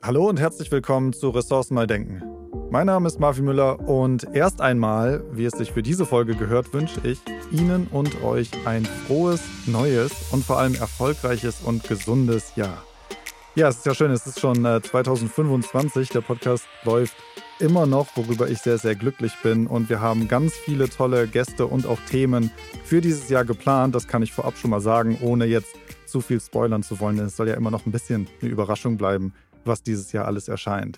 Hallo und herzlich willkommen zu Ressourcen neu denken. Mein Name ist Marvin Müller und erst einmal, wie es sich für diese Folge gehört, wünsche ich Ihnen und euch ein frohes, neues und vor allem erfolgreiches und gesundes Jahr. Ja, es ist ja schön, es ist schon 2025, der Podcast läuft immer noch, worüber ich sehr, sehr glücklich bin und wir haben ganz viele tolle Gäste und auch Themen für dieses Jahr geplant, das kann ich vorab schon mal sagen, ohne jetzt zu viel spoilern zu wollen, denn es soll ja immer noch ein bisschen eine Überraschung bleiben, was dieses Jahr alles erscheint.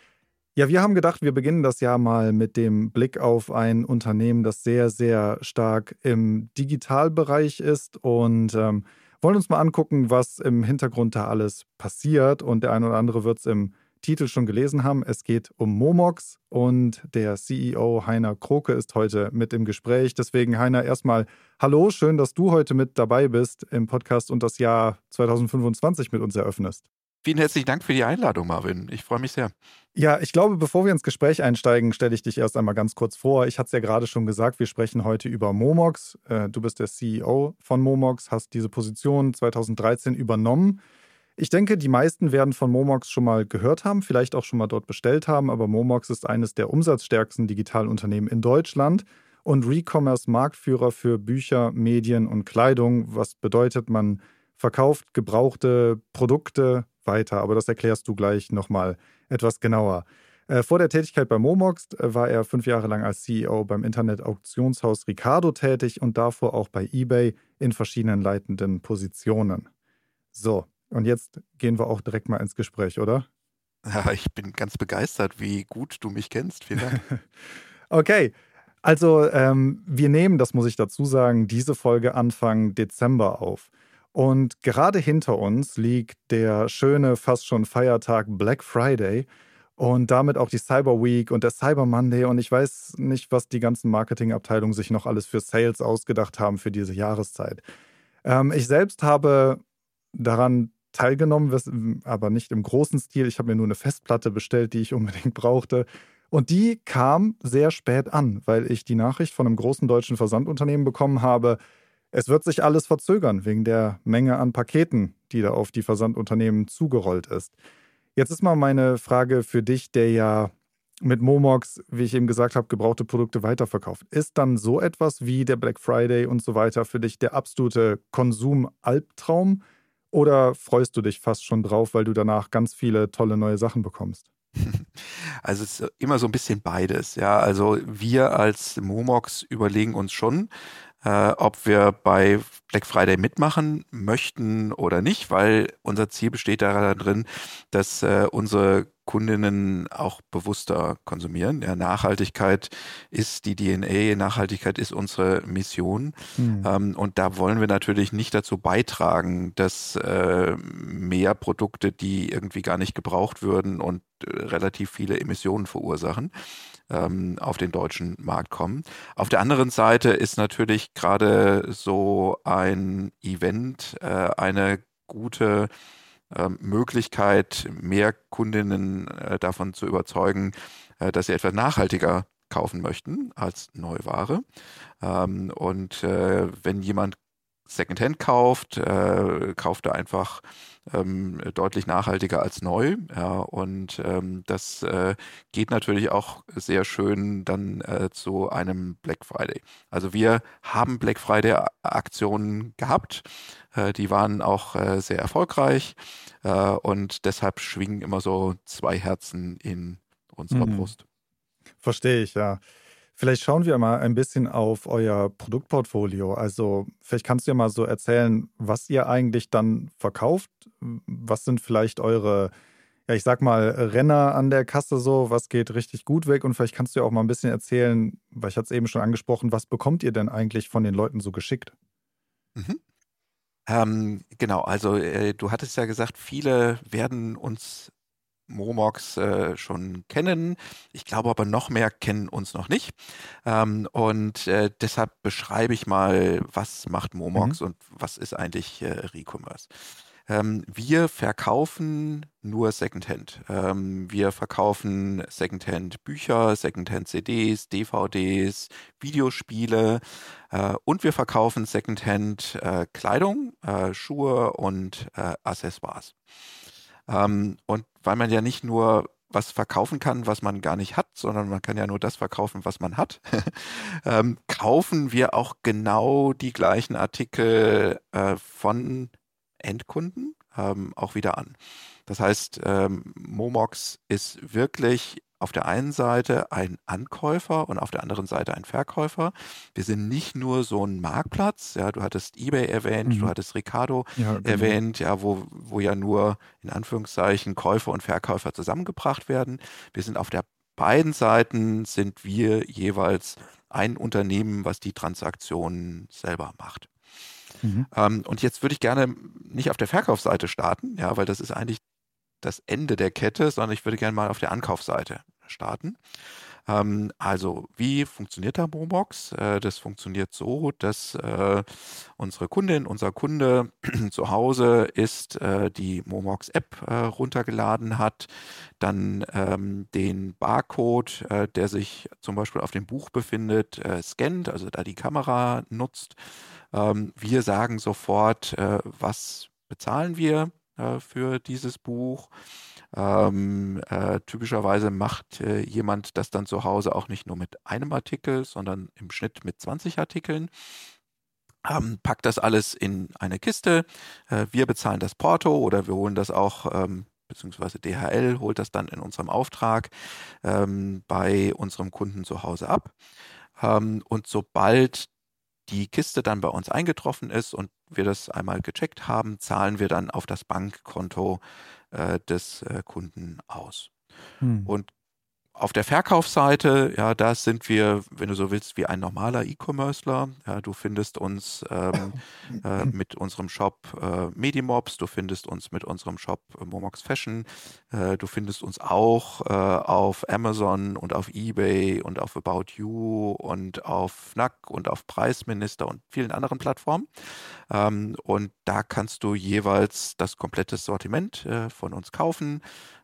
Ja, wir haben gedacht, wir beginnen das Jahr mal mit dem Blick auf ein Unternehmen, das sehr, sehr stark im Digitalbereich ist und wollen uns mal angucken, was im Hintergrund da alles passiert. Und der eine oder andere wird es im Titel schon gelesen haben. Es geht um Momox und der CEO Heiner Kroke ist heute mit im Gespräch. Deswegen, Heiner, erstmal hallo, schön, dass du heute mit dabei bist im Podcast und das Jahr 2025 mit uns eröffnest. Vielen herzlichen Dank für die Einladung, Marvin. Ich freue mich sehr. Ja, ich glaube, bevor wir ins Gespräch einsteigen, stelle ich dich erst einmal ganz kurz vor. Ich hatte es ja gerade schon gesagt, wir sprechen heute über Momox. Du bist der CEO von Momox, hast diese Position 2013 übernommen. Ich denke, die meisten werden von Momox schon mal gehört haben, vielleicht auch schon mal dort bestellt haben, aber Momox ist eines der umsatzstärksten Digitalunternehmen in Deutschland und Recommerce-Marktführer für Bücher, Medien und Kleidung, was bedeutet, man verkauft gebrauchte Produkte weiter, aber das erklärst du gleich nochmal etwas genauer. Vor der Tätigkeit bei Momox war er 5 Jahre lang als CEO beim Internet-Auktionshaus Ricardo tätig und davor auch bei eBay in verschiedenen leitenden Positionen. So, und jetzt gehen wir auch direkt mal ins Gespräch, oder? Ja, ich bin ganz begeistert, wie gut du mich kennst. Vielen Dank. Okay, also wir nehmen, das muss ich dazu sagen, diese Folge Anfang Dezember auf. Und gerade hinter uns liegt der schöne, fast schon Feiertag Black Friday und damit auch die Cyber Week und der Cyber Monday. Und ich weiß nicht, was die ganzen Marketingabteilungen sich noch alles für Sales ausgedacht haben für diese Jahreszeit. Ich selbst habe daran teilgenommen, aber nicht im großen Stil. Ich habe mir nur eine Festplatte bestellt, die ich unbedingt brauchte. Und die kam sehr spät an, weil ich die Nachricht von einem großen deutschen Versandunternehmen bekommen habe, es wird sich alles verzögern wegen der Menge an Paketen, die da auf die Versandunternehmen zugerollt ist. Jetzt ist mal meine Frage für dich, der ja mit Momox, wie ich eben gesagt habe, gebrauchte Produkte weiterverkauft. Ist dann so etwas wie der Black Friday und so weiter für dich der absolute Konsum-Albtraum? Oder freust du dich fast schon drauf, weil du danach ganz viele tolle neue Sachen bekommst? Also es ist immer so ein bisschen beides. Ja, also wir als Momox überlegen uns schon, ob wir bei Black Friday mitmachen möchten oder nicht, weil unser Ziel besteht darin, dass unsere Kundinnen auch bewusster konsumieren. Ja, Nachhaltigkeit ist die DNA, Nachhaltigkeit ist unsere Mission. Hm. Und da wollen wir natürlich nicht dazu beitragen, dass mehr Produkte, die irgendwie gar nicht gebraucht würden und relativ viele Emissionen verursachen, auf den deutschen Markt kommen. Auf der anderen Seite ist natürlich gerade so ein Event eine gute Möglichkeit, mehr Kundinnen davon zu überzeugen, dass sie etwas nachhaltiger kaufen möchten als Neuware. Wenn jemand Secondhand kauft, kauft er einfach deutlich nachhaltiger als neu. Ja, und das geht natürlich auch sehr schön dann zu einem Black Friday. Also wir haben Black Friday-Aktionen gehabt. Die waren auch sehr erfolgreich. Und deshalb schwingen immer so 2 Herzen in unserer Hm. Brust. Verstehe ich, ja. Vielleicht schauen wir mal ein bisschen auf euer Produktportfolio. Also vielleicht kannst du ja mal so erzählen, was ihr eigentlich dann verkauft. Was sind vielleicht eure, ja, ich sag mal, Renner an der Kasse so? Was geht richtig gut weg? Und vielleicht kannst du ja auch mal ein bisschen erzählen, weil ich hatte es eben schon angesprochen, was bekommt ihr denn eigentlich von den Leuten so geschickt? Mhm. Genau, also du hattest ja gesagt, viele werden uns Momox schon kennen. Ich glaube aber noch mehr kennen uns noch nicht. Deshalb beschreibe ich mal, was macht Mhm. Momox und was ist eigentlich Recommerce. Wir verkaufen nur Secondhand. Wir verkaufen Secondhand Bücher, Secondhand CDs, DVDs, Videospiele und wir verkaufen Secondhand Kleidung, Schuhe und Accessoires. Und weil man ja nicht nur was verkaufen kann, was man gar nicht hat, sondern man kann ja nur das verkaufen, was man hat, kaufen wir auch genau die gleichen Artikel von Endkunden auch wieder an. Das heißt, Momox ist wirklich auf der einen Seite ein Ankäufer und auf der anderen Seite ein Verkäufer. Wir sind nicht nur so ein Marktplatz, ja, du hattest eBay erwähnt, du Mhm. hattest Ricardo Ja, genau. erwähnt, ja, wo ja nur in Anführungszeichen Käufer und Verkäufer zusammengebracht werden. Wir sind auf der beiden Seiten sind wir jeweils ein Unternehmen, was die Transaktionen selber macht. Mhm. Und jetzt würde ich gerne nicht auf der Verkaufsseite starten, ja, weil das ist eigentlich das Ende der Kette, sondern ich würde gerne mal auf der Ankaufsseite starten. Also, wie funktioniert da Momox? Das funktioniert so, dass unsere Kundin, unser Kunde zu Hause ist, die Momox-App runtergeladen hat, dann den Barcode, der sich zum Beispiel auf dem Buch befindet, scannt, also da die Kamera nutzt. Wir sagen sofort, was bezahlen wir für dieses Buch. Typischerweise macht jemand das dann zu Hause auch nicht nur mit einem Artikel, sondern im Schnitt mit 20 Artikeln. Packt das alles in eine Kiste. Wir bezahlen das Porto oder wir holen das auch, beziehungsweise DHL holt das dann in unserem Auftrag bei unserem Kunden zu Hause ab. Und sobald die Kiste dann bei uns eingetroffen ist und wir das einmal gecheckt haben, zahlen wir dann auf das Bankkonto des Kunden aus. Mhm. Und auf der Verkaufsseite, ja, da sind wir, wenn du so willst, wie ein normaler E-Commercer. Ja, du findest uns mit unserem Shop Medimobs, du findest uns mit unserem Shop Momox Fashion, du findest uns auch auf Amazon und auf eBay und auf About You und auf Fnac und auf Preisminister und vielen anderen Plattformen. Und da kannst du jeweils das komplette Sortiment von uns kaufen.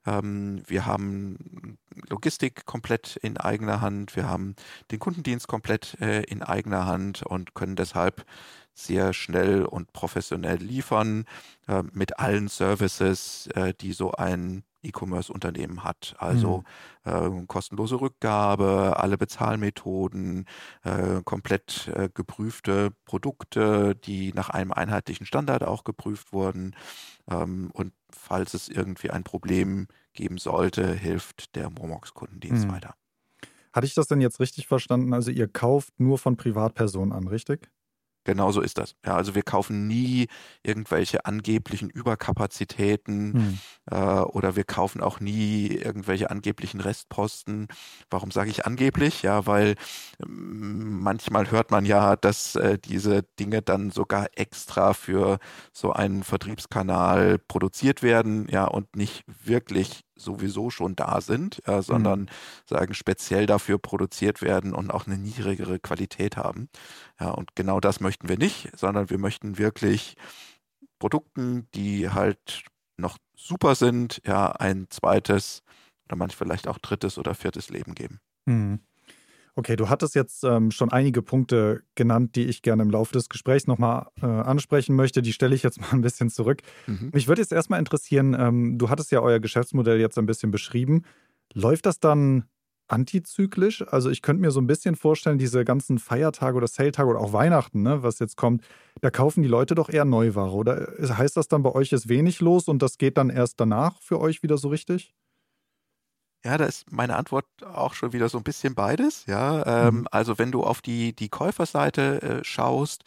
Wir haben Logistik komplett in eigener Hand. Wir haben den Kundendienst komplett in eigener Hand und können deshalb sehr schnell und professionell liefern mit allen Services, die so ein E-Commerce-Unternehmen hat. Also Mhm. kostenlose Rückgabe, alle Bezahlmethoden, komplett geprüfte Produkte, die nach einem einheitlichen Standard auch geprüft wurden. Und falls es irgendwie ein Problem geben sollte, hilft der Momox-Kundendienst Mhm. weiter. Hatte ich das denn jetzt richtig verstanden? Also ihr kauft nur von Privatpersonen an, richtig? Genau so ist das. Ja, also wir kaufen nie irgendwelche angeblichen Überkapazitäten Mhm. oder wir kaufen auch nie irgendwelche angeblichen Restposten. Warum sage ich angeblich? Ja, weil manchmal hört man ja, dass diese Dinge dann sogar extra für so einen Vertriebskanal produziert werden, ja, und nicht wirklich sowieso schon da sind, ja, Mhm. sondern sagen speziell dafür produziert werden und auch eine niedrigere Qualität haben. Ja, und genau das möchten wir nicht, sondern wir möchten wirklich Produkten, die halt noch super sind, ja, ein zweites oder manchmal vielleicht auch drittes oder viertes Leben geben. Mhm. Okay, du hattest jetzt schon einige Punkte genannt, die ich gerne im Laufe des Gesprächs nochmal ansprechen möchte. Die stelle ich jetzt mal ein bisschen zurück. Mhm. Mich würde jetzt erstmal interessieren, du hattest ja euer Geschäftsmodell jetzt ein bisschen beschrieben. Läuft das dann antizyklisch? Also ich könnte mir so ein bisschen vorstellen, diese ganzen Feiertage oder Sale-Tage oder auch Weihnachten, ne, was jetzt kommt, da kaufen die Leute doch eher Neuware. Oder heißt das dann bei euch ist wenig los und das geht dann erst danach für euch wieder so richtig? Ja, da ist meine Antwort auch schon wieder so ein bisschen beides. Ja, Mhm. also wenn du auf die Käuferseite schaust,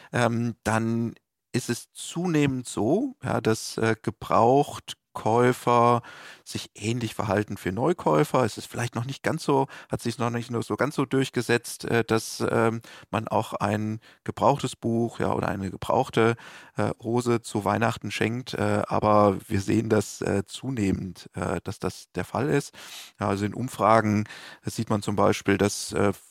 dann ist es zunehmend so, ja, dass Gebrauchtkäufer sich ähnlich verhalten für Neukäufer. Es ist vielleicht noch nicht ganz so, hat sich noch nicht nur so ganz so durchgesetzt, dass man auch ein gebrauchtes Buch, ja, oder eine gebrauchte Hose zu Weihnachten schenkt. Aber wir sehen das zunehmend, dass das der Fall ist. Ja, also in Umfragen sieht man zum Beispiel, dass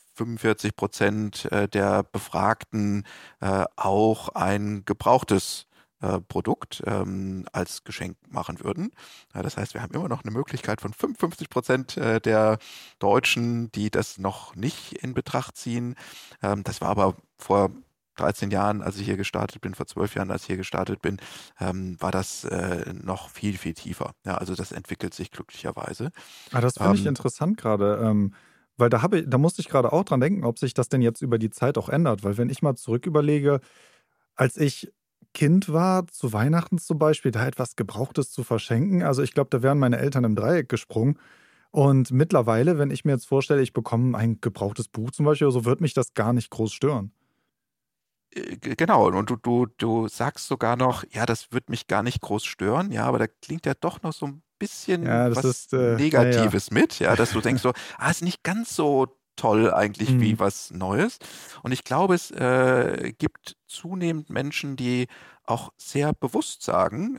45% der Befragten auch ein gebrauchtes Produkt als Geschenk machen würden. Ja, das heißt, wir haben immer noch eine Möglichkeit von 55% der Deutschen, die das noch nicht in Betracht ziehen. Das war aber vor 13 Jahren, als ich hier gestartet bin, vor 12 Jahren, als ich hier gestartet bin, war das noch viel, viel tiefer. Ja, also das entwickelt sich glücklicherweise. Das finde ich Ähm, interessant gerade, weil da musste ich gerade auch dran denken, ob sich das denn jetzt über die Zeit auch ändert. Weil wenn ich mal zurück überlege, als ich Kind war, zu Weihnachten zum Beispiel, da etwas Gebrauchtes zu verschenken, also ich glaube, da wären meine Eltern im Dreieck gesprungen. Und mittlerweile, wenn ich mir jetzt vorstelle, ich bekomme ein gebrauchtes Buch zum Beispiel, so wird mich das gar nicht groß stören. Genau, und du sagst sogar noch, ja, das wird mich gar nicht groß stören, ja, aber da klingt ja doch noch so ein bisschen Ja, das was ist, ja, ja. Negatives mit, ja, dass du denkst so, ist nicht ganz so toll eigentlich Hm. wie was Neues. Und ich glaube, es gibt zunehmend Menschen, die auch sehr bewusst sagen,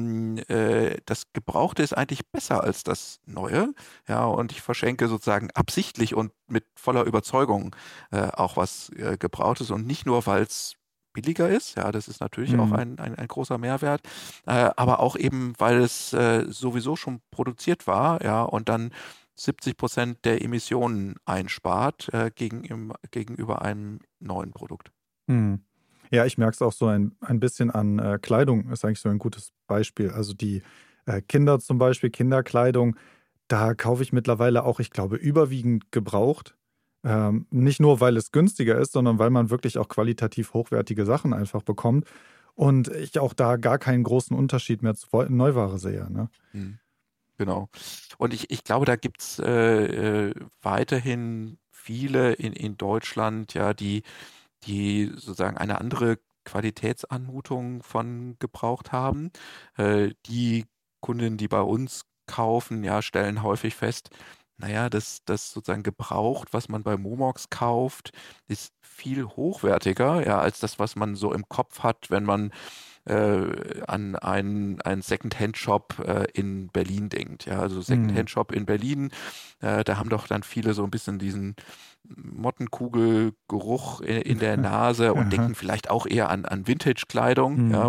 das Gebrauchte ist eigentlich besser als das Neue. Ja, und ich verschenke sozusagen absichtlich und mit voller Überzeugung auch was Gebrauchtes und nicht nur, weil es billiger ist, ja, das ist natürlich auch Hm. ein großer Mehrwert, aber auch eben, weil es sowieso schon produziert war, ja, und dann 70% der Emissionen einspart gegenüber einem neuen Produkt. Hm. Ja, ich merke es auch so ein bisschen an Kleidung, ist eigentlich so ein gutes Beispiel. Also die Kinder zum Beispiel, Kinderkleidung, da kaufe ich mittlerweile auch, ich glaube, überwiegend gebraucht. Nicht nur, weil es günstiger ist, sondern weil man wirklich auch qualitativ hochwertige Sachen einfach bekommt. Und ich auch da gar keinen großen Unterschied mehr zu Neuware sehe. Ne? Hm, genau. Und ich glaube, da gibt es weiterhin viele in Deutschland, ja, die sozusagen eine andere Qualitätsanmutung von gebraucht haben. Die Kunden, die bei uns kaufen, ja, stellen häufig fest, naja, das sozusagen gebraucht, was man bei Momox kauft, ist viel hochwertiger, ja, als das, was man so im Kopf hat, wenn man an einen Second-Hand-Shop in Berlin denkt. Ja, also Hm. Second-Hand-Shop in Berlin, da haben doch dann viele so ein bisschen diesen Mottenkugelgeruch in der Nase und Aha. denken vielleicht auch eher an Vintage-Kleidung. Hm. Ja,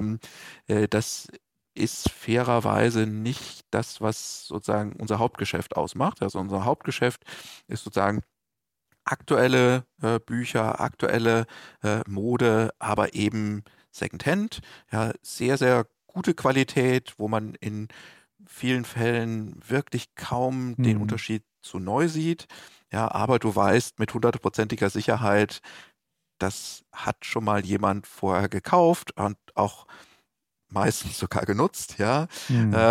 das ist fairerweise nicht das, was sozusagen unser Hauptgeschäft ausmacht. Also unser Hauptgeschäft ist sozusagen aktuelle Bücher, aktuelle Mode, aber eben Secondhand. Ja, sehr, sehr gute Qualität, wo man in vielen Fällen wirklich kaum den Hm. Unterschied zu neu sieht. Ja, aber du weißt mit hundertprozentiger Sicherheit, das hat schon mal jemand vorher gekauft und auch meistens sogar genutzt, ja. Hm.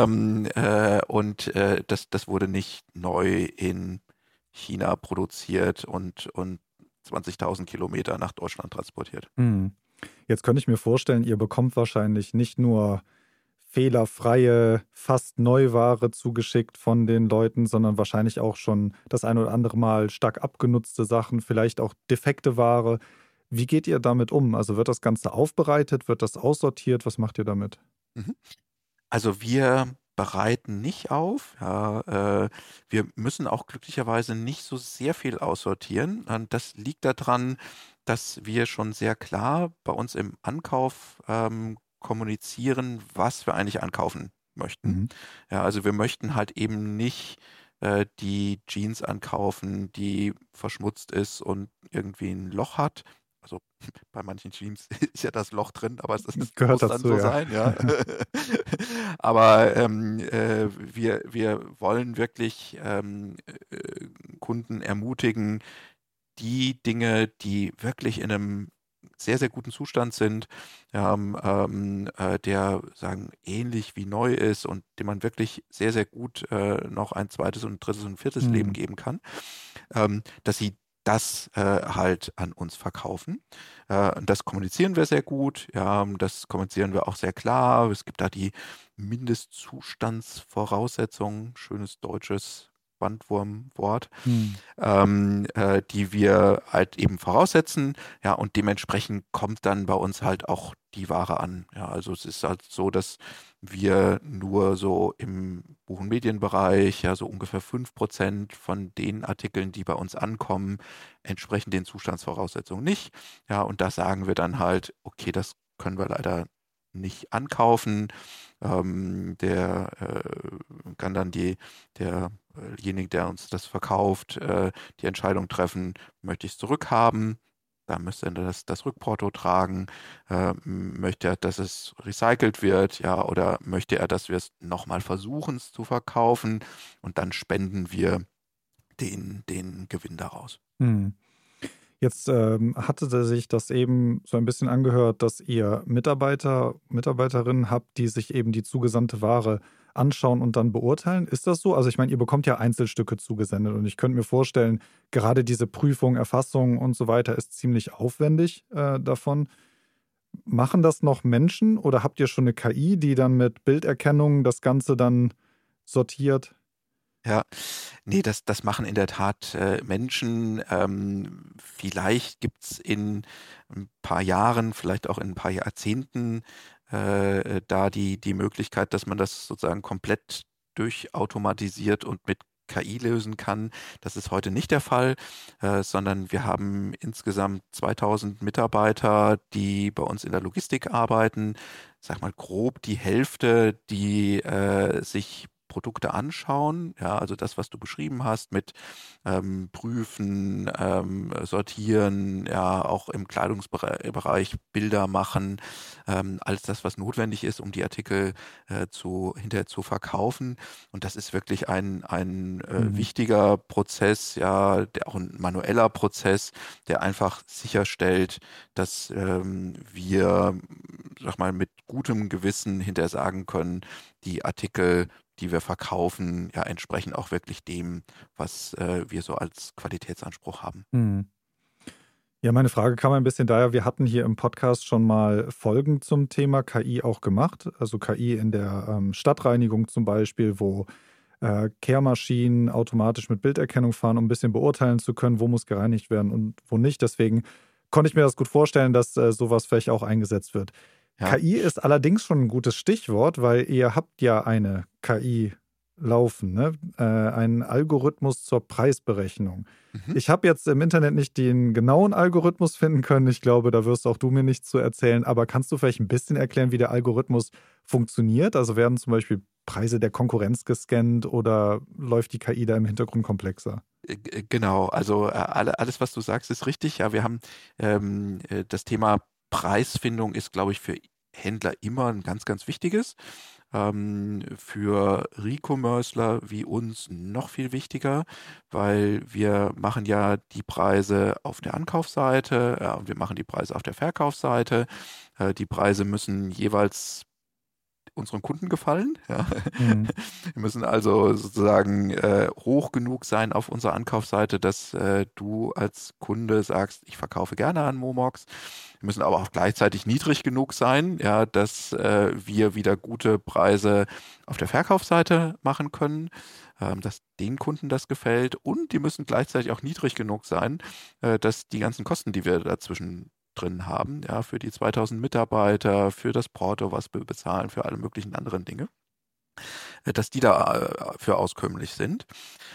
Das wurde nicht neu in China produziert und 20.000 Kilometer nach Deutschland transportiert. Hm. Jetzt könnte ich mir vorstellen, ihr bekommt wahrscheinlich nicht nur fehlerfreie, fast Neuware zugeschickt von den Leuten, sondern wahrscheinlich auch schon das ein oder andere Mal stark abgenutzte Sachen, vielleicht auch defekte Ware. Wie geht ihr damit um? Also wird das Ganze aufbereitet, wird das aussortiert? Was macht ihr damit? Mhm. Also wir bereiten nicht auf. Ja, wir müssen auch glücklicherweise nicht so sehr viel aussortieren. Und das liegt daran, dass wir schon sehr klar bei uns im Ankauf kommunizieren, was wir eigentlich ankaufen möchten. Mhm. Ja, also wir möchten halt eben nicht die Jeans ankaufen, die verschmutzt ist und irgendwie ein Loch hat. Also bei manchen Jeans ist ja das Loch drin, aber es Gehört muss dann dazu, so ja. sein, ja. Aber wir wollen wirklich Kunden ermutigen, die Dinge, die wirklich in einem sehr, sehr guten Zustand sind, der sagen ähnlich wie neu ist und dem man wirklich sehr, sehr gut noch ein zweites und ein drittes und ein viertes Leben Hm. geben kann, dass sie das halt an uns verkaufen. Und das kommunizieren wir sehr gut, ja, das kommunizieren wir auch sehr klar. Es gibt da die Mindestzustandsvoraussetzungen, schönes deutsches Bandwurmwort, Hm. die wir halt eben voraussetzen, ja, und dementsprechend kommt dann bei uns halt auch die Ware an. Ja, also es ist halt so, dass wir nur so im Buch- und Medienbereich, ja, so ungefähr 5% von den Artikeln, die bei uns ankommen, entsprechen den Zustandsvoraussetzungen nicht. Ja, und da sagen wir dann halt, okay, das können wir leider nicht ankaufen. Der kann dann derjenige, der uns das verkauft, die Entscheidung treffen, möchte ich es zurückhaben. da müsste er das Rückporto tragen, möchte er, dass es recycelt wird, ja, oder möchte er, dass wir es nochmal versuchen es zu verkaufen und dann spenden wir den Gewinn daraus. Hm. Jetzt hatte sich das eben so ein bisschen angehört, dass ihr Mitarbeiterinnen habt, die sich eben die zugesandte Ware anschauen und dann beurteilen. Ist das so? Also ich meine, ihr bekommt ja Einzelstücke zugesendet und ich könnte mir vorstellen, gerade diese Prüfung, Erfassung und so weiter ist ziemlich aufwendig davon. Machen das noch Menschen oder habt ihr schon eine KI, die dann mit Bilderkennung das Ganze dann sortiert? Ja, nee, das machen in der Tat Menschen. Vielleicht gibt es in ein paar Jahren, vielleicht auch in ein paar Jahrzehnten, da die Möglichkeit, dass man das sozusagen komplett durchautomatisiert und mit KI lösen kann. Das ist heute nicht der Fall, sondern wir haben insgesamt 2000 Mitarbeiter, die bei uns in der Logistik arbeiten. Sag mal grob die Hälfte, die sich Produkte anschauen, ja, also das, was du beschrieben hast mit Prüfen, Sortieren, ja, auch im Kleidungsbereich Bilder machen, alles das, was notwendig ist, um die Artikel hinterher zu verkaufen. Und das ist wirklich ein Mhm. wichtiger Prozess, ja, auch ein manueller Prozess, der einfach sicherstellt, dass wir, sag mal, mit gutem Gewissen hinterher sagen können, die Artikel, die wir verkaufen, ja, entsprechen auch wirklich dem, was wir so als Qualitätsanspruch haben. Mhm. Ja, meine Frage kam ein bisschen daher, wir hatten hier im Podcast schon mal Folgen zum Thema KI auch gemacht. Also KI in der Stadtreinigung zum Beispiel, wo Kehrmaschinen automatisch mit Bilderkennung fahren, um ein bisschen beurteilen zu können, wo muss gereinigt werden und wo nicht. Deswegen konnte ich mir das gut vorstellen, dass sowas vielleicht auch eingesetzt wird. Ja. KI ist allerdings schon ein gutes Stichwort, weil ihr habt ja eine KI laufen, ne? Einen Algorithmus zur Preisberechnung. Mhm. Ich habe jetzt im Internet nicht den genauen Algorithmus finden können. Ich glaube, da wirst auch du mir nichts zu erzählen. Aber kannst du vielleicht ein bisschen erklären, wie der Algorithmus funktioniert? Also werden zum Beispiel Preise der Konkurrenz gescannt oder läuft die KI da im Hintergrund komplexer? Genau, also alles, was du sagst, ist richtig. Ja, wir haben das Thema Preisfindung ist, glaube ich, für Händler immer ein ganz, ganz wichtiges. Für Recommercer wie uns noch viel wichtiger, weil wir machen ja die Preise auf der Ankaufsseite, ja, und wir machen die Preise auf der Verkaufsseite. Die Preise müssen jeweils unseren Kunden gefallen. Ja. Mhm. Wir müssen also sozusagen hoch genug sein auf unserer Ankaufsseite, dass du als Kunde sagst, ich verkaufe gerne an Momox. Wir müssen aber auch gleichzeitig niedrig genug sein, ja, dass wir wieder gute Preise auf der Verkaufsseite machen können, dass den Kunden das gefällt. Und die müssen gleichzeitig auch niedrig genug sein, dass die ganzen Kosten, die wir dazwischen drin haben, ja, für die 2000 Mitarbeiter, für das Porto, was wir bezahlen, für alle möglichen anderen Dinge, dass die da für auskömmlich sind.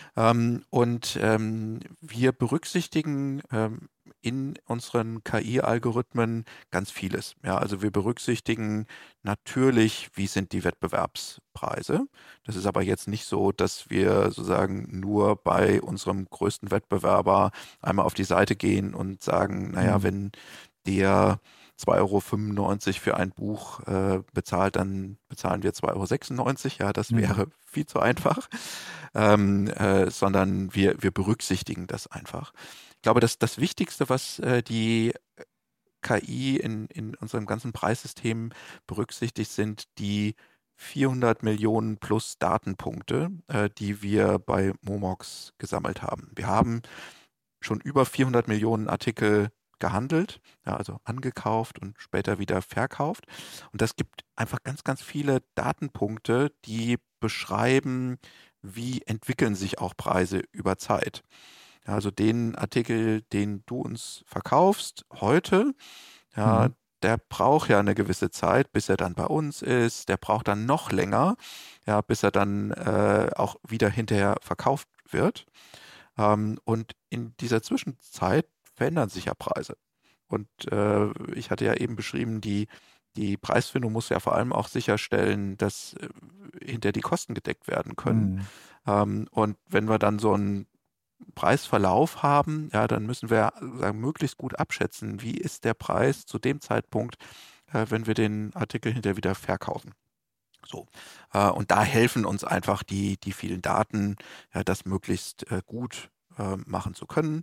Wir berücksichtigen in unseren KI-Algorithmen ganz vieles. Ja, also wir berücksichtigen natürlich, wie sind die Wettbewerbspreise. Das ist aber jetzt nicht so, dass wir sozusagen nur bei unserem größten Wettbewerber einmal auf die Seite gehen und sagen, naja, Mhm. wenn der 2,95 € für ein Buch bezahlt, dann bezahlen wir 2,96 €. Ja, das Mhm. wäre viel zu einfach, sondern wir berücksichtigen das einfach. Ich glaube, dass das Wichtigste, was die KI in unserem ganzen Preissystem berücksichtigt, sind die 400 Millionen plus Datenpunkte, die wir bei Momox gesammelt haben. Wir haben schon über 400 Millionen Artikel gehandelt, ja, also angekauft und später wieder verkauft. Und das gibt einfach ganz, ganz viele Datenpunkte, die beschreiben, wie entwickeln sich auch Preise über Zeit. Ja, also den Artikel, den du uns verkaufst heute, ja, Mhm. der braucht ja eine gewisse Zeit, bis er dann bei uns ist. Der braucht dann noch länger, ja, bis er dann auch wieder hinterher verkauft wird. Und in dieser Zwischenzeit verändern sich ja Preise. Und ich hatte ja eben beschrieben, die Preisfindung muss ja vor allem auch sicherstellen, dass hinter die Kosten gedeckt werden können. Mhm. Und wenn wir dann so ein Preisverlauf haben, ja, dann müssen wir sagen, möglichst gut abschätzen, wie ist der Preis zu dem Zeitpunkt, wenn wir den Artikel hinterher wieder verkaufen. So. Und da helfen uns einfach die vielen Daten, ja, das möglichst gut machen zu können.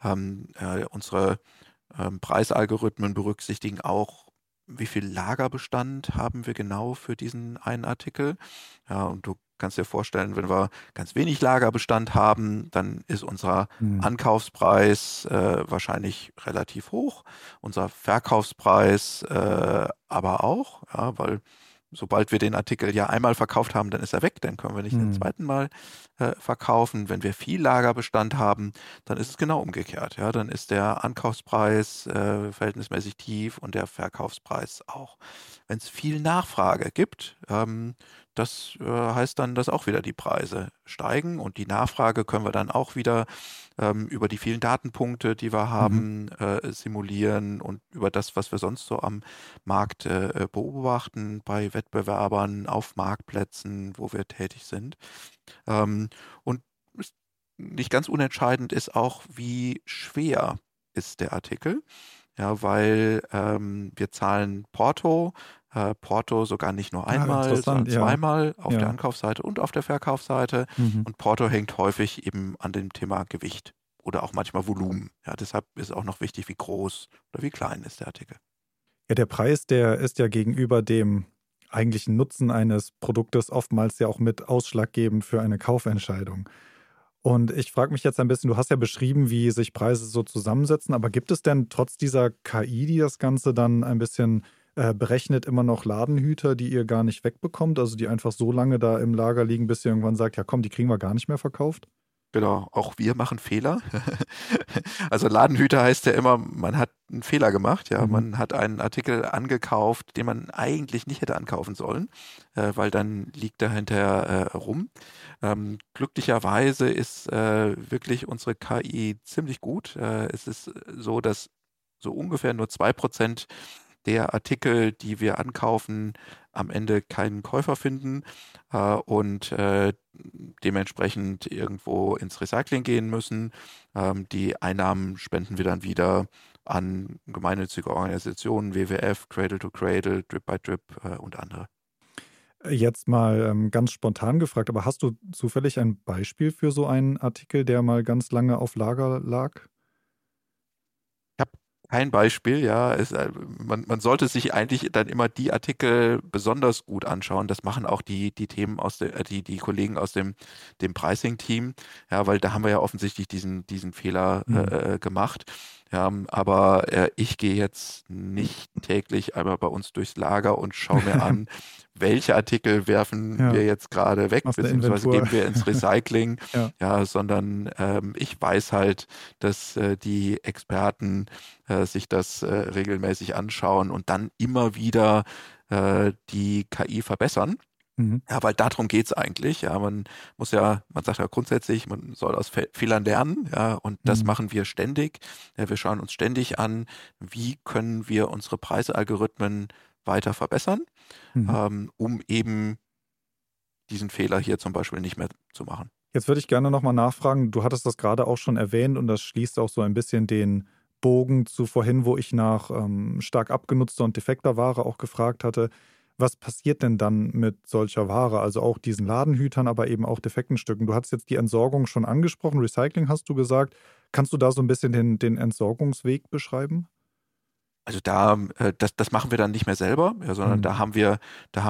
Unsere Preisalgorithmen berücksichtigen auch, wie viel Lagerbestand haben wir genau für diesen einen Artikel. Ja, und du kannst dir vorstellen, wenn wir ganz wenig Lagerbestand haben, dann ist unser Ankaufspreis wahrscheinlich relativ hoch, unser Verkaufspreis aber auch, ja, weil sobald wir den Artikel ja einmal verkauft haben, dann ist er weg, dann können wir nicht den zweiten Mal verkaufen. Wenn wir viel Lagerbestand haben, dann ist es genau umgekehrt. Ja, dann ist der Ankaufspreis verhältnismäßig tief und der Verkaufspreis auch. Wenn es viel Nachfrage gibt, das heißt dann, dass auch wieder die Preise steigen und die Nachfrage können wir dann auch wieder über die vielen Datenpunkte, die wir haben, simulieren und über das, was wir sonst so am Markt beobachten, bei Wettbewerbern, auf Marktplätzen, wo wir tätig sind. Und nicht ganz unentscheidend ist auch, wie schwer ist der Artikel. Ja, weil wir zahlen Porto, Porto sogar nicht nur einmal, sondern zweimal auf der Ankaufsseite und auf der Verkaufsseite. Und Porto hängt häufig eben an dem Thema Gewicht oder auch manchmal Volumen. Ja, deshalb ist auch noch wichtig, wie groß oder wie klein ist der Artikel. Ja, der Preis, der ist ja gegenüber dem eigentlichen Nutzen eines Produktes oftmals ja auch mit ausschlaggebend für eine Kaufentscheidung. Und ich frage mich jetzt ein bisschen, du hast ja beschrieben, wie sich Preise so zusammensetzen, aber gibt es denn trotz dieser KI, die das Ganze dann ein bisschen berechnet, immer noch Ladenhüter, die ihr gar nicht wegbekommt, also die einfach so lange da im Lager liegen, bis ihr irgendwann sagt, ja komm, die kriegen wir gar nicht mehr verkauft? Genau, auch wir machen Fehler. Also Ladenhüter heißt ja immer, man hat einen Fehler gemacht, ja, man hat einen Artikel angekauft, den man eigentlich nicht hätte ankaufen sollen, weil dann liegt er hinterher rum. Glücklicherweise ist wirklich unsere KI ziemlich gut. Es ist so, dass so ungefähr nur 2% der Artikel, die wir ankaufen, am Ende keinen Käufer finden und dementsprechend irgendwo ins Recycling gehen müssen. Die Einnahmen spenden wir dann wieder an gemeinnützige Organisationen, WWF, Cradle to Cradle, Drip by Drip und andere. Jetzt mal ganz spontan gefragt, aber hast du zufällig ein Beispiel für so einen Artikel, der mal ganz lange auf Lager lag? Ich habe kein Beispiel, ja. Man sollte sich eigentlich dann immer die Artikel besonders gut anschauen. Das machen auch die Themen die Kollegen aus dem Pricing-Team, ja, weil da haben wir ja offensichtlich diesen Fehler gemacht. Ja, aber ich gehe jetzt nicht täglich einmal bei uns durchs Lager und schaue mir an, welche Artikel werfen wir jetzt gerade weg, beziehungsweise geben wir ins Recycling, ja, sondern ich weiß halt, dass die Experten sich das regelmäßig anschauen und dann immer wieder die KI verbessern. Ja, weil darum geht's eigentlich. Ja, man sagt ja grundsätzlich, man soll aus Fehlern lernen, ja, und das machen wir ständig. Ja, wir schauen uns ständig an, wie können wir unsere Preisalgorithmen weiter verbessern, um eben diesen Fehler hier zum Beispiel nicht mehr zu machen. Jetzt würde ich gerne nochmal nachfragen, du hattest das gerade auch schon erwähnt und das schließt auch so ein bisschen den Bogen zu vorhin, wo ich nach stark abgenutzter und defekter Ware auch gefragt hatte. Was passiert denn dann mit solcher Ware, also auch diesen Ladenhütern, aber eben auch defekten Stücken? Du hast jetzt die Entsorgung schon angesprochen, Recycling hast du gesagt. Kannst du da so ein bisschen den Entsorgungsweg beschreiben? Also das machen wir dann nicht mehr selber, ja, sondern da haben wir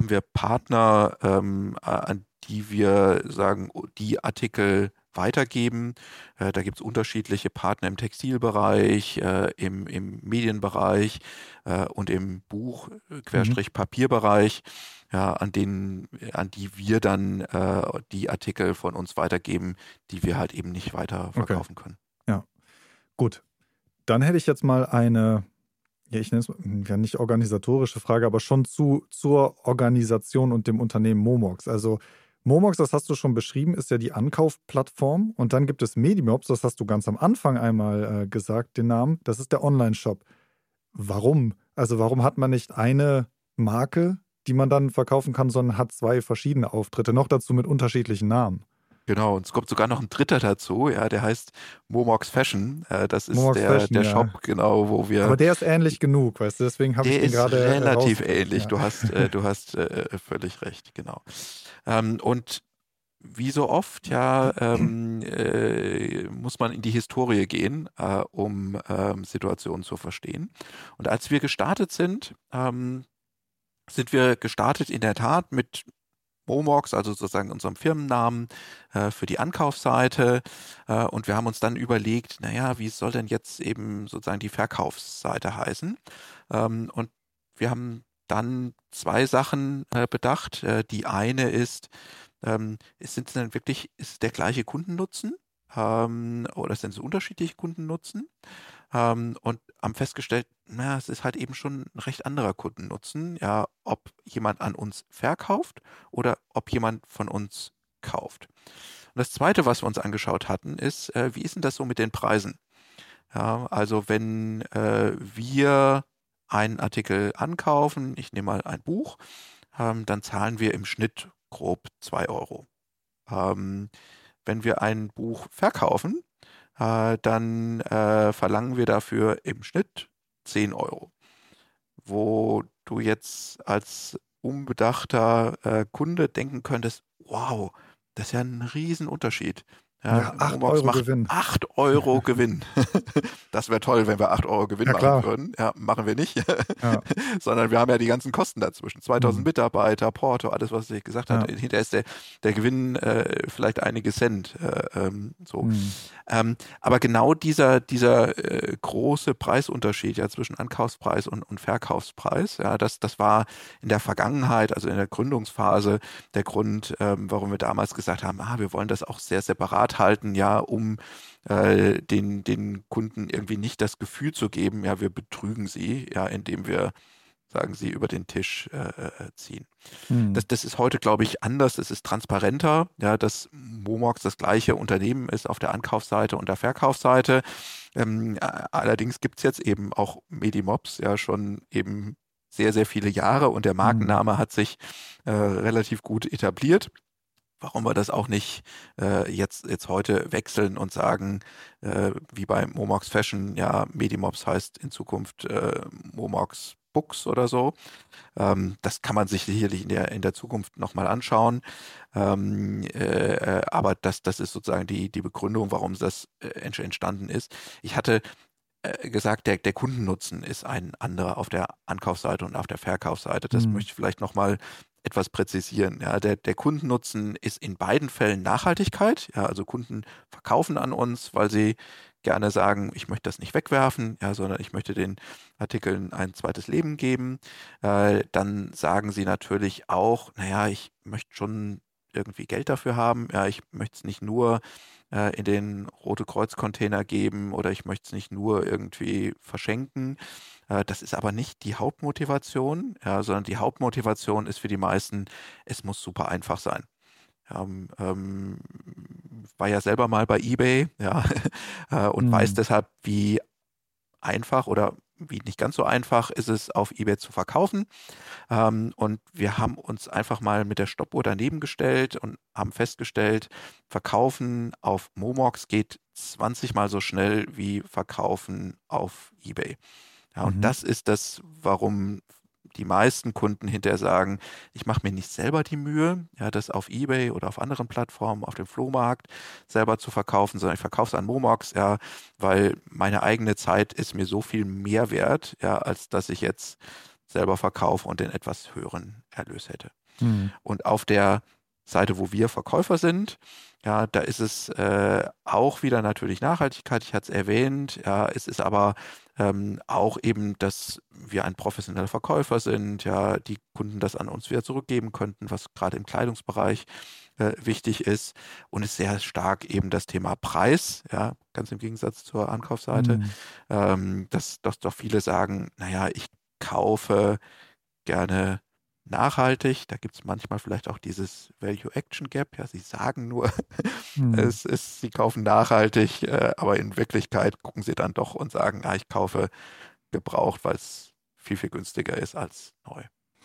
Partner, an die wir sagen, die Artikel weitergeben. Da gibt es unterschiedliche Partner im Textilbereich, im Medienbereich und im Buch-Papierbereich, ja, an die wir dann die Artikel von uns weitergeben, die wir halt eben nicht weiter verkaufen können. Ja, gut. Dann hätte ich jetzt mal eine, ja, ich nenne es ja nicht organisatorische Frage, aber schon zur Organisation und dem Unternehmen Momox. Also Momox, das hast du schon beschrieben, ist ja die Ankaufplattform und dann gibt es Medimobs, das hast du ganz am Anfang einmal gesagt, den Namen, das ist der Online-Shop. Warum? Also warum hat man nicht eine Marke, die man dann verkaufen kann, sondern hat zwei verschiedene Auftritte, noch dazu mit unterschiedlichen Namen? Genau, und es kommt sogar noch ein dritter dazu, ja, der heißt Momox Fashion. Das ist Momox Fashion, der ja. Shop, genau, wo wir. Aber der ist ähnlich genug, weißt du, deswegen habe ich Der den ist gerade relativ rausgepickt, ähnlich. ja. Du hast völlig recht, genau. Und wie so oft, ja, muss man in die Historie gehen, um Situationen zu verstehen. Und als wir gestartet sind wir gestartet in der Tat mit Momox, also sozusagen unserem Firmennamen für die Ankaufsseite. Und wir haben uns dann überlegt, naja, wie soll denn jetzt eben sozusagen die Verkaufsseite heißen? Und wir haben dann zwei Sachen bedacht. Die eine ist, sind es denn wirklich, ist es der gleiche Kundennutzen? Oder sind es unterschiedliche Kundennutzen? Und haben festgestellt, na, es ist halt eben schon ein recht anderer Kundennutzen, ja, ob jemand an uns verkauft oder ob jemand von uns kauft. Und das Zweite, was wir uns angeschaut hatten, ist, wie ist denn das so mit den Preisen? Ja, also wenn wir einen Artikel ankaufen, ich nehme mal ein Buch, dann zahlen wir im Schnitt grob 2 Euro. Ähm, Wenn wir ein Buch verkaufen, dann verlangen wir dafür im Schnitt 10 Euro. Wo du jetzt als unbedachter Kunde denken könntest, wow, das ist ja ein Riesenunterschied. Ja, Ja, 8 Momox Euro macht Gewinn. 8 Euro Gewinn. Das wäre toll, wenn wir 8 Euro Gewinn Ja, machen klar. würden. Ja, machen wir nicht. Ja. Sondern wir haben ja die ganzen Kosten dazwischen. 2000 Hm. Mitarbeiter, Porto, alles, was ich gesagt habe. Ja. Hinterher ist der Gewinn vielleicht einige Cent. So. Hm. Aber genau dieser große Preisunterschied ja zwischen Ankaufspreis und Verkaufspreis, ja, das war in der Vergangenheit, also in der Gründungsphase, der Grund, warum wir damals gesagt haben, wir wollen das auch sehr separat halten, ja, um den Kunden irgendwie nicht das Gefühl zu geben, ja, wir betrügen sie, ja, indem wir sagen sie über den Tisch ziehen. Hm. Das ist heute, glaube ich, anders. Es ist transparenter, ja, dass Momox das gleiche Unternehmen ist auf der Ankaufsseite und der Verkaufsseite. Allerdings gibt es jetzt eben auch Medimobs ja schon eben sehr, sehr viele Jahre und der Hm. Markenname hat sich relativ gut etabliert. Warum wir das auch nicht jetzt heute wechseln und sagen, wie bei Momox Fashion, ja, Medimobs heißt in Zukunft Momox Books oder so. Das kann man sich sicherlich in der Zukunft nochmal anschauen. Aber das ist sozusagen die Begründung, warum das entstanden ist. Ich hatte gesagt, der Kundennutzen ist ein anderer auf der Ankaufsseite und auf der Verkaufsseite. Das Hm. möchte ich vielleicht nochmal etwas präzisieren. Ja, der Kundennutzen ist in beiden Fällen Nachhaltigkeit. Ja, also Kunden verkaufen an uns, weil sie gerne sagen, ich möchte das nicht wegwerfen, ja, sondern ich möchte den Artikeln ein zweites Leben geben. Dann sagen sie natürlich auch, naja, ich möchte schon irgendwie Geld dafür haben. Ja, ich möchte es nicht nur in den Rote Kreuz-Container geben oder ich möchte es nicht nur irgendwie verschenken. Das ist aber nicht die Hauptmotivation, ja, sondern die Hauptmotivation ist für die meisten, es muss super einfach sein. War ja selber mal bei eBay, ja, und weiß Hm. deshalb, wie einfach oder wie nicht ganz so einfach ist es, auf eBay zu verkaufen. Und wir haben uns einfach mal mit der Stoppuhr daneben gestellt und haben festgestellt, Verkaufen auf Momox geht 20 Mal so schnell wie Verkaufen auf eBay. Ja, und Mhm. das ist das, warum die meisten Kunden hinterher sagen, ich mache mir nicht selber die Mühe, ja, das auf eBay oder auf anderen Plattformen, auf dem Flohmarkt selber zu verkaufen, sondern ich verkaufe es an Momox, ja, weil meine eigene Zeit ist mir so viel mehr wert, ja, als dass ich jetzt selber verkaufe und den etwas höheren Erlös hätte. Hm. Und auf der Seite, wo wir Verkäufer sind, ja, da ist es auch wieder natürlich Nachhaltigkeit, ich hatte es erwähnt, ja, es ist aber auch eben, dass wir ein professioneller Verkäufer sind, ja, die Kunden das an uns wieder zurückgeben könnten, was gerade im Kleidungsbereich wichtig ist und ist sehr stark eben das Thema Preis, ja, ganz im Gegensatz zur Ankaufsseite, Hm. dass doch viele sagen, naja, ich kaufe gerne nachhaltig. Da gibt es manchmal vielleicht auch dieses Value-Action-Gap. Ja, sie sagen nur, Hm. sie kaufen nachhaltig, aber in Wirklichkeit gucken sie dann doch und sagen, ich kaufe gebraucht, weil es viel, viel günstiger ist als neu.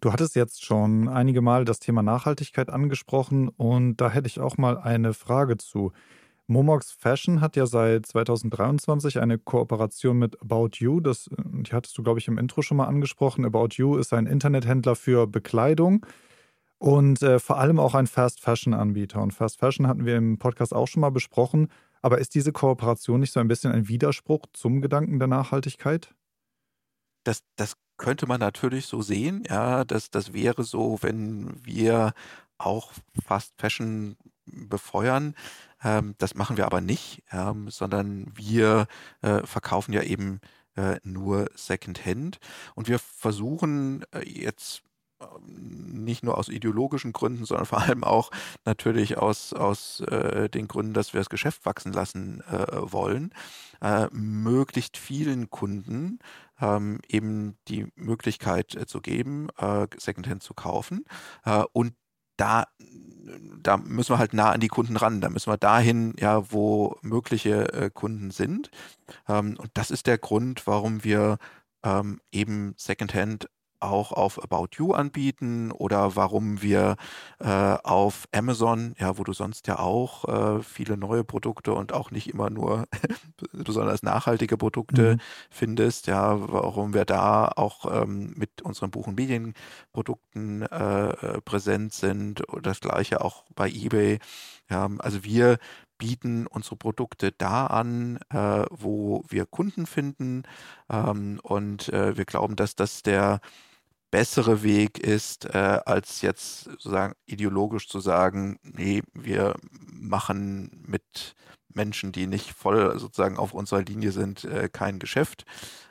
Du hattest jetzt schon einige Mal das Thema Nachhaltigkeit angesprochen und da hätte ich auch mal eine Frage zu. Momox Fashion hat ja seit 2023 eine Kooperation mit About You. Die hattest du, glaube ich, im Intro schon mal angesprochen. About You ist ein Internethändler für Bekleidung und vor allem auch ein Fast Fashion Anbieter. Und Fast Fashion hatten wir im Podcast auch schon mal besprochen. Aber ist diese Kooperation nicht so ein bisschen ein Widerspruch zum Gedanken der Nachhaltigkeit? Das könnte man natürlich so sehen. Ja, das wäre so, wenn wir auch Fast Fashion befeuern. Das machen wir aber nicht, sondern wir verkaufen ja eben nur Secondhand. Und wir versuchen jetzt nicht nur aus ideologischen Gründen, sondern vor allem auch natürlich aus den Gründen, dass wir das Geschäft wachsen lassen wollen, möglichst vielen Kunden eben die Möglichkeit zu geben, Secondhand zu kaufen. Und da müssen wir halt nah an die Kunden ran. Da müssen wir dahin, ja, wo mögliche Kunden sind. Und das ist der Grund, warum wir eben Secondhand auch auf About You anbieten oder warum wir auf Amazon, ja, wo du sonst ja auch viele neue Produkte und auch nicht immer nur besonders nachhaltige Produkte Mhm. findest, ja, warum wir da auch mit unseren Buch- und Medienprodukten präsent sind und das gleiche auch bei eBay. Ja, also wir bieten unsere Produkte da an, wo wir Kunden finden und wir glauben, dass das der bessere Weg ist, als jetzt sozusagen ideologisch zu sagen, nee, wir machen mit Menschen, die nicht voll sozusagen auf unserer Linie sind, kein Geschäft,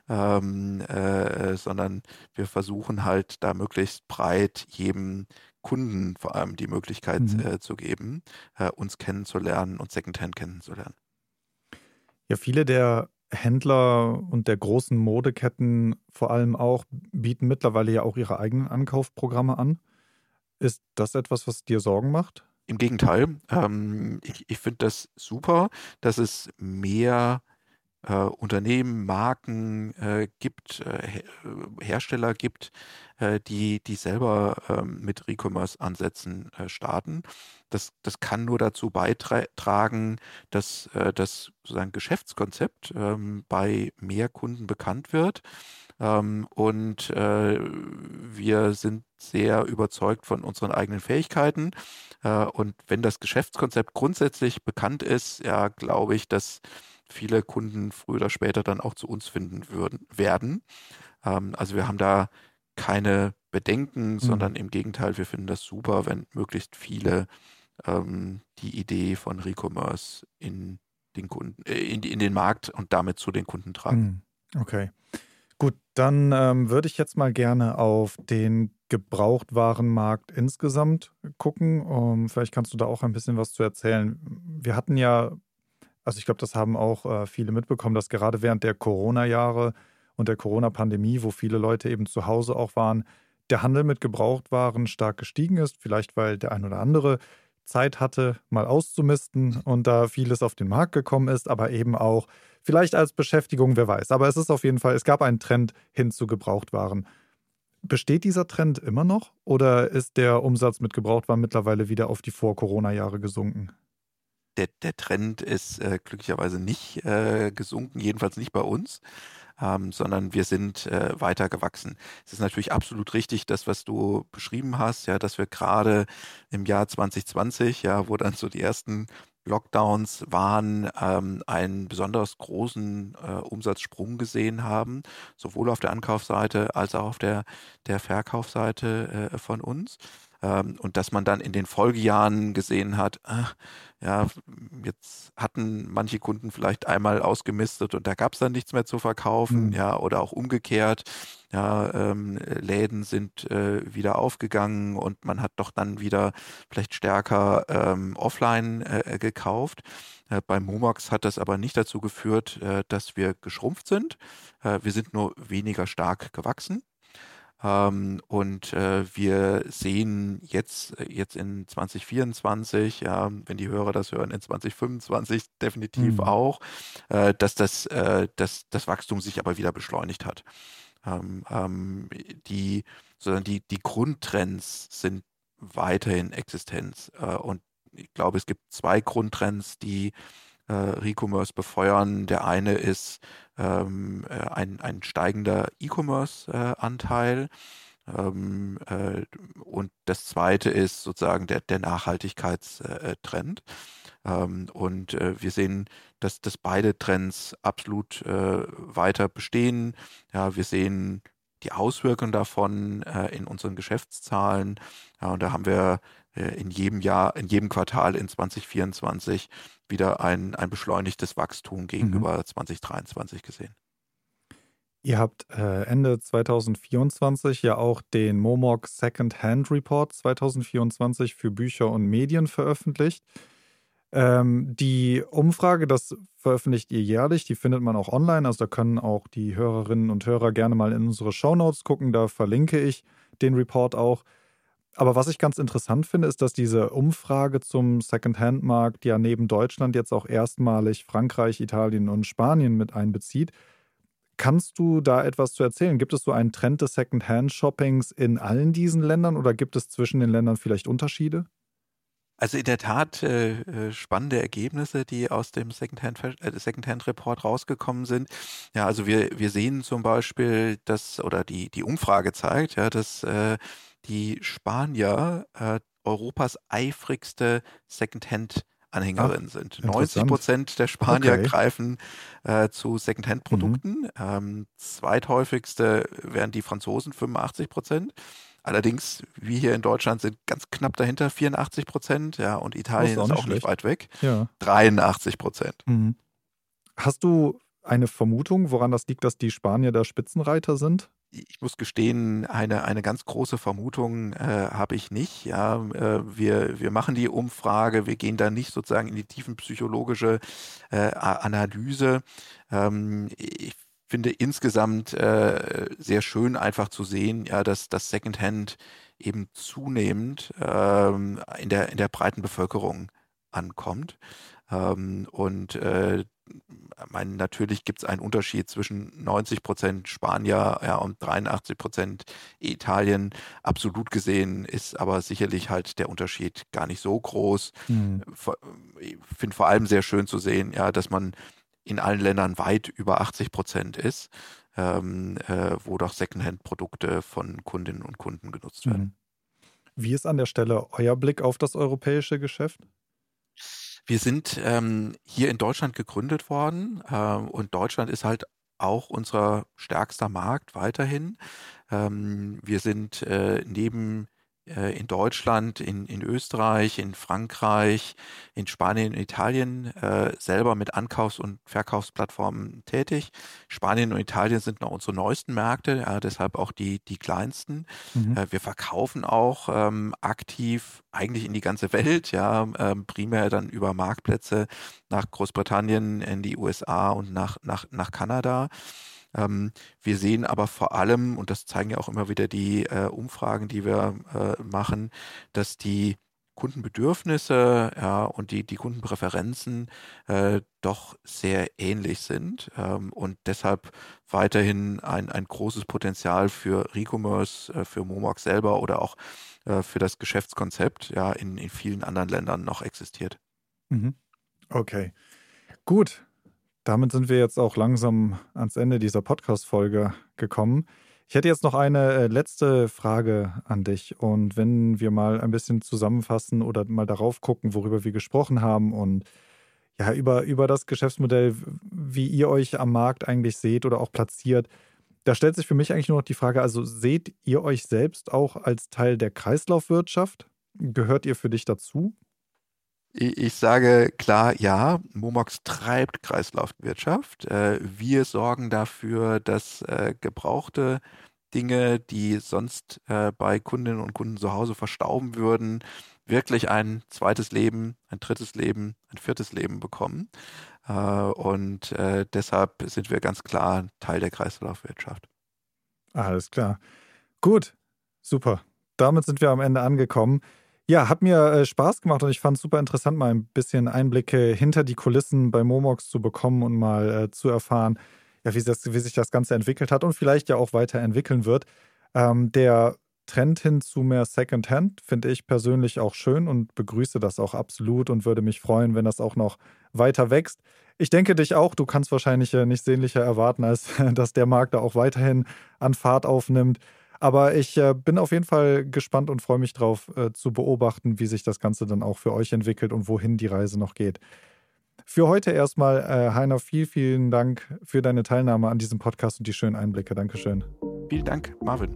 sondern wir versuchen halt da möglichst breit jedem Kunden vor allem die Möglichkeit Mhm. zu geben, uns kennenzulernen und Secondhand kennenzulernen. Ja, viele der Händler und der großen Modeketten vor allem auch bieten mittlerweile ja auch ihre eigenen Ankaufprogramme an. Ist das etwas, was dir Sorgen macht? Im Gegenteil, ich finde das super, dass es mehr Unternehmen, Marken gibt, Hersteller gibt, die selber mit E-Commerce-Ansätzen starten. Das kann nur dazu beitragen, dass das sozusagen Geschäftskonzept bei mehr Kunden bekannt wird. Und wir sind sehr überzeugt von unseren eigenen Fähigkeiten. Und wenn das Geschäftskonzept grundsätzlich bekannt ist, ja, glaube ich, dass viele Kunden früher oder später dann auch zu uns finden werden. Also wir haben da keine Bedenken, Mhm. sondern im Gegenteil, wir finden das super, wenn möglichst viele die Idee von Recommerce in den Kunden, in den Markt und damit zu den Kunden tragen. Mhm. Okay. Gut, dann würde ich jetzt mal gerne auf den Gebrauchtwarenmarkt insgesamt gucken. Vielleicht kannst du da auch ein bisschen was zu erzählen. Wir hatten ja, also ich glaube, das haben auch viele mitbekommen, dass gerade während der Corona-Jahre und der Corona-Pandemie, wo viele Leute eben zu Hause auch waren, der Handel mit Gebrauchtwaren stark gestiegen ist. Vielleicht, weil der ein oder andere Zeit hatte, mal auszumisten und da vieles auf den Markt gekommen ist, aber eben auch vielleicht als Beschäftigung, wer weiß. Aber es ist auf jeden Fall, es gab einen Trend hin zu Gebrauchtwaren. Besteht dieser Trend immer noch oder ist der Umsatz mit Gebrauchtwaren mittlerweile wieder auf die Vor-Corona-Jahre gesunken? Der Trend ist glücklicherweise nicht gesunken, jedenfalls nicht bei uns, sondern wir sind weiter gewachsen. Es ist natürlich absolut richtig, das, was du beschrieben hast, ja, dass wir gerade im Jahr 2020, ja, wo dann so die ersten Lockdowns waren, einen besonders großen Umsatzsprung gesehen haben, sowohl auf der Ankaufsseite als auch auf der Verkaufsseite von uns. Und dass man dann in den Folgejahren gesehen hat, ja, jetzt hatten manche Kunden vielleicht einmal ausgemistet und da gab es dann nichts mehr zu verkaufen, Hm. ja, oder auch umgekehrt. Ja, Läden sind wieder aufgegangen und man hat doch dann wieder vielleicht stärker offline gekauft. Bei Momox hat das aber nicht dazu geführt, dass wir geschrumpft sind. Wir sind nur weniger stark gewachsen. Und wir sehen jetzt in 2024, ja, wenn die Hörer das hören, in 2025 definitiv Hm. auch, dass das Wachstum sich aber wieder beschleunigt hat. Sondern die Grundtrends sind weiterhin existent. Und ich glaube, es gibt zwei Grundtrends, die Recommerce befeuern. Der eine ist ein steigender E-Commerce-Anteil. Und das zweite ist sozusagen der Nachhaltigkeitstrend. Und wir sehen, dass beide Trends absolut weiter bestehen. Ja, wir sehen die Auswirkungen davon in unseren Geschäftszahlen. Ja, und da haben wir in jedem Jahr, in jedem Quartal in 2024 wieder ein beschleunigtes Wachstum gegenüber 2023 gesehen. Ihr habt Ende 2024 ja auch den Momox Second-Hand Report 2024 für Bücher und Medien veröffentlicht. Die Umfrage, das veröffentlicht ihr jährlich, die findet man auch online. Also da können auch die Hörerinnen und Hörer gerne mal in unsere Shownotes gucken. Da verlinke ich den Report auch. Aber was ich ganz interessant finde, ist, dass diese Umfrage zum Second-Hand-Markt ja neben Deutschland jetzt auch erstmalig Frankreich, Italien und Spanien mit einbezieht. Kannst du da etwas zu erzählen? Gibt es so einen Trend des Second-Hand-Shoppings in allen diesen Ländern oder gibt es zwischen den Ländern vielleicht Unterschiede? Also in der Tat spannende Ergebnisse, die aus dem Secondhand-Report rausgekommen sind. Ja, also wir sehen zum Beispiel, oder die Umfrage zeigt, ja, dass die Spanier Europas eifrigste Secondhand-Anhängerin sind. Interessant. 90% der Spanier Okay. greifen zu Secondhand-Produkten. Zweithäufigste wären die Franzosen, 85%. Allerdings, wir hier in Deutschland sind ganz knapp dahinter, 84%, ja, und Das ist Italien auch ist nicht auch nicht schlecht. weit weg, Ja. 83%. Mhm. Hast du eine Vermutung, woran das liegt, dass die Spanier da Spitzenreiter sind? Ich muss gestehen, eine ganz große Vermutung habe ich nicht. Ja, wir machen die Umfrage, wir gehen da nicht sozusagen in die tiefenpsychologische Analyse. Ich finde insgesamt sehr schön einfach zu sehen, ja, dass das Secondhand eben zunehmend in der breiten Bevölkerung ankommt. Und natürlich gibt es einen Unterschied zwischen 90% Spanier, ja, und 83% Italien. Absolut gesehen ist aber sicherlich halt der Unterschied gar nicht so groß. Mhm. Ich finde vor allem sehr schön zu sehen, ja, dass man in allen Ländern weit über 80% ist, wo doch Secondhand-Produkte von Kundinnen und Kunden genutzt werden. Mhm. Wie ist an der Stelle euer Blick auf das europäische Geschäft? Wir sind hier in Deutschland gegründet worden und Deutschland ist halt auch unser stärkster Markt weiterhin. Wir sind in Deutschland, in Österreich, in Frankreich, in Spanien und Italien selber mit Ankaufs- und Verkaufsplattformen tätig. Spanien und Italien sind noch unsere neuesten Märkte, deshalb auch die kleinsten. Mhm. Wir verkaufen auch aktiv eigentlich in die ganze Welt, ja, primär dann über Marktplätze nach Großbritannien, in die USA und nach Kanada. Wir sehen aber vor allem, und das zeigen ja auch immer wieder die Umfragen, die wir machen, dass die Kundenbedürfnisse, ja, und die Kundenpräferenzen doch sehr ähnlich sind und deshalb weiterhin ein großes Potenzial für Recommerce, für Momox selber oder auch für das Geschäftskonzept, ja, in vielen anderen Ländern noch existiert. Mhm. Okay, gut. Damit sind wir jetzt auch langsam ans Ende dieser Podcast-Folge gekommen. Ich hätte jetzt noch eine letzte Frage an dich. Und wenn wir mal ein bisschen zusammenfassen oder mal darauf gucken, worüber wir gesprochen haben und ja, über das Geschäftsmodell, wie ihr euch am Markt eigentlich seht oder auch platziert, da stellt sich für mich eigentlich nur noch die Frage, also seht ihr euch selbst auch als Teil der Kreislaufwirtschaft? Gehört ihr für dich dazu? Ich sage klar, ja, Momox treibt Kreislaufwirtschaft. Wir sorgen dafür, dass gebrauchte Dinge, die sonst bei Kundinnen und Kunden zu Hause verstauben würden, wirklich ein zweites Leben, ein drittes Leben, ein viertes Leben bekommen. Und deshalb sind wir ganz klar Teil der Kreislaufwirtschaft. Alles klar. Gut, super. Damit sind wir am Ende angekommen. Ja, hat mir Spaß gemacht und ich fand es super interessant, mal ein bisschen Einblicke hinter die Kulissen bei Momox zu bekommen und mal zu erfahren, wie sich das Ganze entwickelt hat und vielleicht ja auch weiterentwickeln wird. Der Trend hin zu mehr Secondhand finde ich persönlich auch schön und begrüße das auch absolut und würde mich freuen, wenn das auch noch weiter wächst. Ich denke dich auch, du kannst wahrscheinlich nicht sehnlicher erwarten, als dass der Markt da auch weiterhin an Fahrt aufnimmt. Aber ich bin auf jeden Fall gespannt und freue mich drauf, zu beobachten, wie sich das Ganze dann auch für euch entwickelt und wohin die Reise noch geht. Für heute erstmal, Heiner, vielen Dank für deine Teilnahme an diesem Podcast und die schönen Einblicke. Dankeschön. Vielen Dank, Marvin.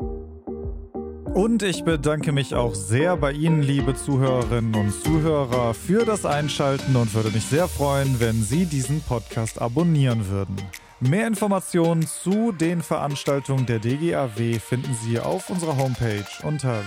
Und ich bedanke mich auch sehr bei Ihnen, liebe Zuhörerinnen und Zuhörer, für das Einschalten und würde mich sehr freuen, wenn Sie diesen Podcast abonnieren würden. Mehr Informationen zu den Veranstaltungen der DGAW finden Sie auf unserer Homepage unter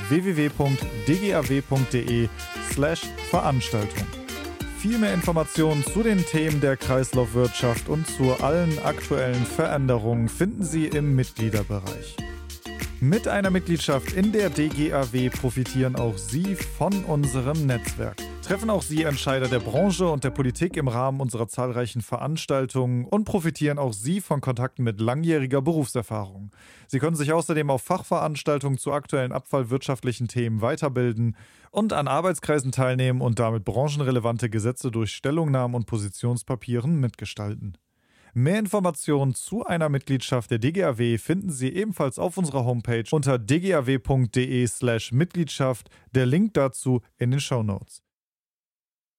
www.dgaw.de/Veranstaltung. Viel mehr Informationen zu den Themen der Kreislaufwirtschaft und zu allen aktuellen Veränderungen finden Sie im Mitgliederbereich. Mit einer Mitgliedschaft in der DGAW profitieren auch Sie von unserem Netzwerk. Treffen auch Sie Entscheider der Branche und der Politik im Rahmen unserer zahlreichen Veranstaltungen und profitieren auch Sie von Kontakten mit langjähriger Berufserfahrung. Sie können sich außerdem auf Fachveranstaltungen zu aktuellen abfallwirtschaftlichen Themen weiterbilden und an Arbeitskreisen teilnehmen und damit branchenrelevante Gesetze durch Stellungnahmen und Positionspapieren mitgestalten. Mehr Informationen zu einer Mitgliedschaft der DGAW finden Sie ebenfalls auf unserer Homepage unter dgaw.de/Mitgliedschaft. Der Link dazu in den Shownotes.